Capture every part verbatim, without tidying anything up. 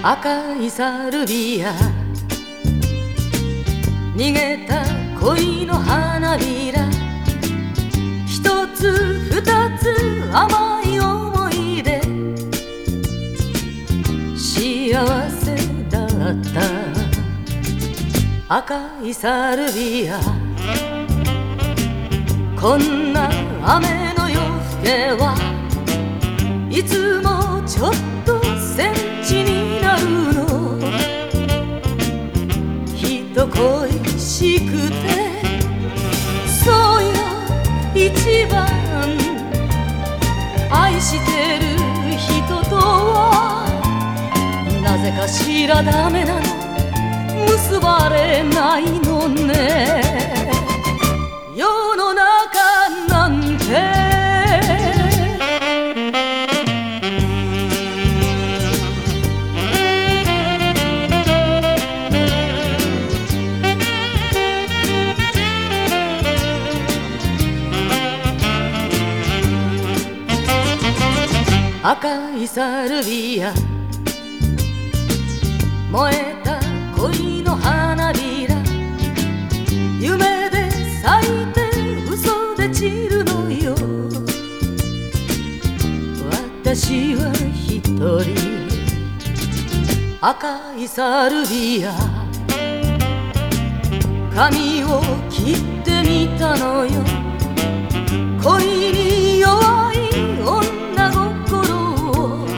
赤いサルビア、逃げた恋の花びら、一つ二つ甘い思い出、幸せだった赤いサルビア。こんな雨の夜更けはいつもちょっとセンチになるの。人恋しくてそうよ一番愛してる人とはなぜかしらダメなの、結ばれないのね。世の中なんて赤いサルビア、燃えた恋の花びら、夢で咲いて嘘で散るのよ。私は一人赤いサルビア、髪を切ってみたのよ。恋に弱い女心を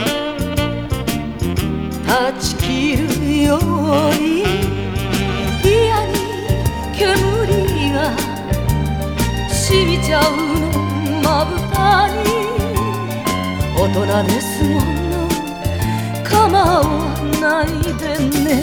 断ち切るように、嫌に煙が染みちゃうのまぶたに。大人ですもの構わないでね。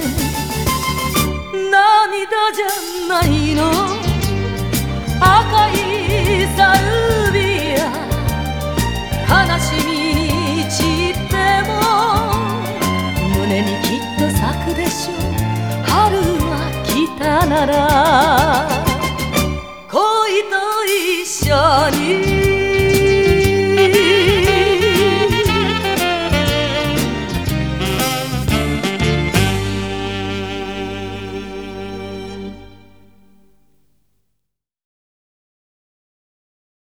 涙じゃないの赤いサルビア、悲しみに散っても胸にきっと咲くでしょう、春が来たなら。